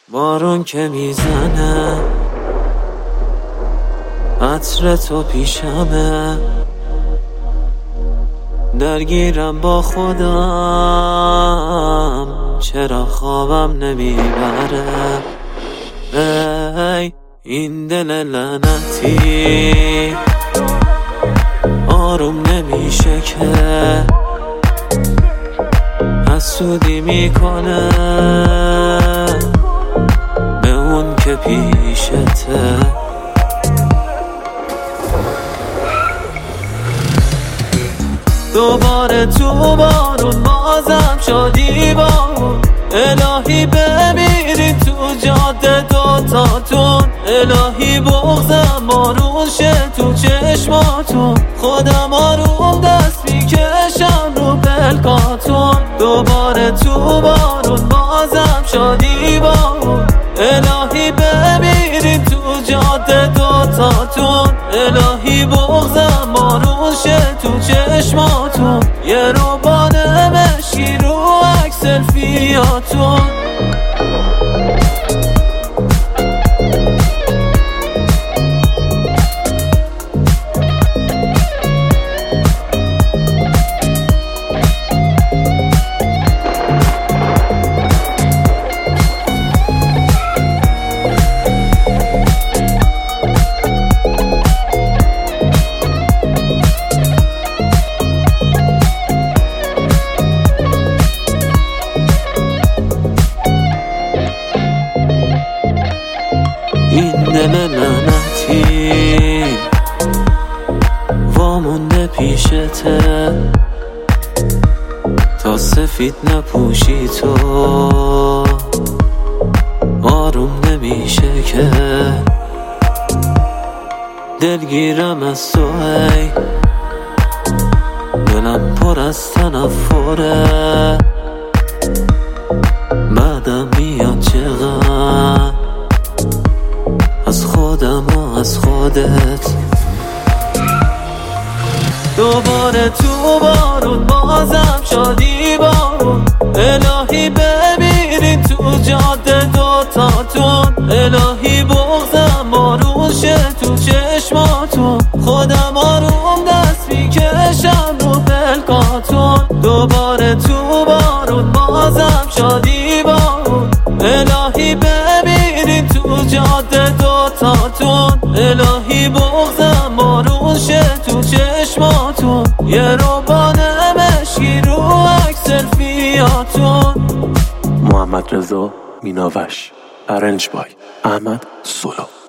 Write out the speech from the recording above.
بارون که میزنه عطر تو پیشمه، درگیرم با خودم چرا خوابم نمیبره. ای این دل لعنتی آروم نمیشه که حسودی میکنه به اون که پیشته. دوباره تو بارون بازم شدی بارون، الهی بمیریم تو جاده دوتاتون، الهی بغضم بارون شه تو چشماتون، خودم آروم دست میکشم رو پلکاتون. دوباره تو بارون بازم شدی بارون، الهی بمیریم تو جاده دوتاتون، الهی بغضم بارون شه تو چشماتون، یه روبانه مشکی رو عکس سلفیاتون. این دل لعنتی وامونده پیشته، تا سفید نپوشی تو آروم نمیشه که دلگیرم از تو. ای دلم پر از تنفره، بعدم میاد چقدر از خودم و از خودت. دوباره تو بارون بازم شدی بارون، الهی بمیریم تو جاده دوتاتون، الهی بغضم بارون شه تو چشماتون، خودم آروم دست میکشم رو پلکاتون. دوباره تو بارون بازم شدی بارون، الهی بمیریم تو جاده دوتاتون، الهی بغضم بارون شه تو چشماتون، یه روبانه مشکی رو عکس سلفیاتون. محمد رضا میناوش، ارنج بای احمد سولو.